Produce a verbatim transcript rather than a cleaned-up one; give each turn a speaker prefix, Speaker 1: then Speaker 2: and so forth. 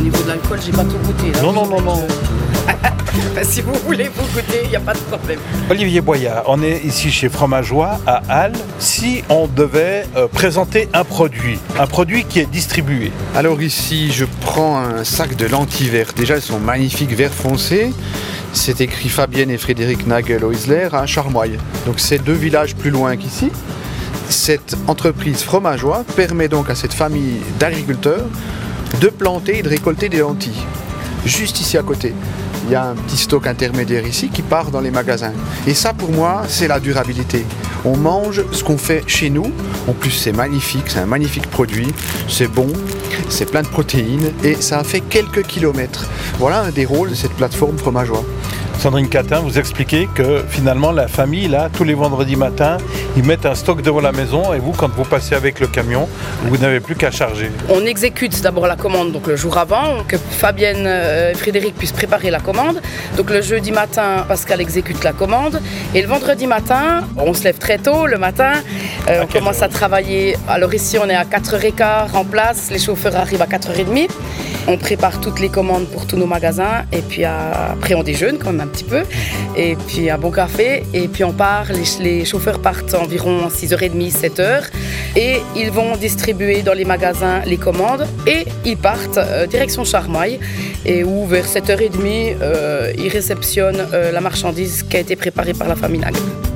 Speaker 1: niveau de l'alcool, j'ai pas tout goûté. Là.
Speaker 2: Non, non, non, non.
Speaker 1: Ben, si vous voulez vous goûter, il n'y a pas de problème.
Speaker 2: Olivier Boyard, on est ici chez Fromageois à Halle. Si on devait euh, présenter un produit, un produit qui est distribué.
Speaker 3: Alors ici, je prends un sac de lentilles vertes. Déjà, elles sont magnifiques, vert foncé. C'est écrit Fabienne et Frédéric Nagel-Oisler à Charmoille. Donc c'est deux villages plus loin qu'ici. Cette entreprise Fromageois permet donc à cette famille d'agriculteurs de planter et de récolter des lentilles. Juste ici à côté. Il y a un petit stock intermédiaire ici qui part dans les magasins. Et ça, pour moi, c'est la durabilité. On mange ce qu'on fait chez nous. En plus, c'est magnifique, c'est un magnifique produit. C'est bon, c'est plein de protéines et ça a fait quelques kilomètres. Voilà un des rôles de cette plateforme Fromageois.
Speaker 2: Sandrine Catin, vous expliquez que finalement la famille, là, tous les vendredis matins, ils mettent un stock devant la maison et vous, quand vous passez avec le camion, vous n'avez plus qu'à charger.
Speaker 1: On exécute d'abord la commande donc le jour avant, que Fabienne et Frédéric puissent préparer la commande. Donc le jeudi matin, Pascal exécute la commande. Et le vendredi matin, on se lève très tôt le matin, euh, on commence à travailler. Alors ici, on est à quatre heures quinze en place, les chauffeurs arrivent à quatre heures trente. On prépare toutes les commandes pour tous nos magasins et puis à... après on déjeune quand même un petit peu et puis un bon café et puis on part, les, les chauffeurs partent environ six heures trente, sept heures et ils vont distribuer dans les magasins les commandes et ils partent euh, direction Charmoille et où vers sept heures trente euh, ils réceptionnent euh, la marchandise qui a été préparée par la famille Nagel.